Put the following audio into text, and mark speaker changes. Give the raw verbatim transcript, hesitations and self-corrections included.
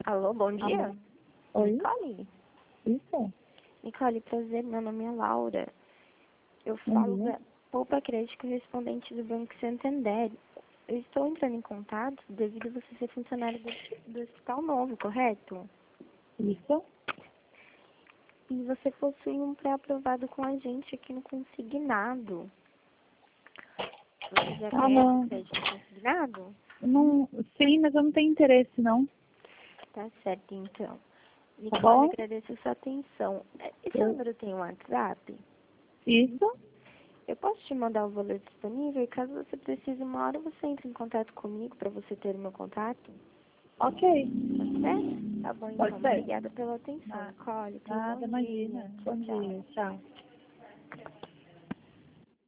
Speaker 1: Alô, bom dia.
Speaker 2: Alô. Oi?
Speaker 1: Nicole?
Speaker 2: Isso?
Speaker 1: Nicole, prazer, meu nome é Laura. Eu
Speaker 2: Bom
Speaker 1: falo
Speaker 2: dia.
Speaker 1: da Poupa Crédito correspondente do Banco Santander. Eu estou entrando em contato devido a você ser funcionário do, do Hospital Novo, correto?
Speaker 2: Isso?
Speaker 1: E você possui um pré-aprovado com a gente aqui no Consignado. Você já
Speaker 2: Ah,
Speaker 1: conhece o
Speaker 2: não.
Speaker 1: crédito consignado?
Speaker 2: não. Sim, mas eu não tenho interesse, não.
Speaker 1: Tá certo, então.
Speaker 2: Tá
Speaker 1: Nicole,
Speaker 2: bom?
Speaker 1: agradeço a sua atenção. Esse
Speaker 2: Eu-
Speaker 1: número tem um WhatsApp?
Speaker 2: Isso?
Speaker 1: Eu posso te mandar o valor disponível e caso você precise uma hora, você entra em contato comigo para você ter o meu contato?
Speaker 2: Ok.
Speaker 1: Pode ser? Tá bom,
Speaker 2: Pode
Speaker 1: então.
Speaker 2: ser.
Speaker 1: Obrigada pela atenção,
Speaker 2: Na-
Speaker 1: Nicole. Tenha um
Speaker 2: Nada,
Speaker 1: bom dia.
Speaker 2: imagina.
Speaker 1: Tchau,
Speaker 2: Bom
Speaker 1: tchau.
Speaker 2: dia. Tchau.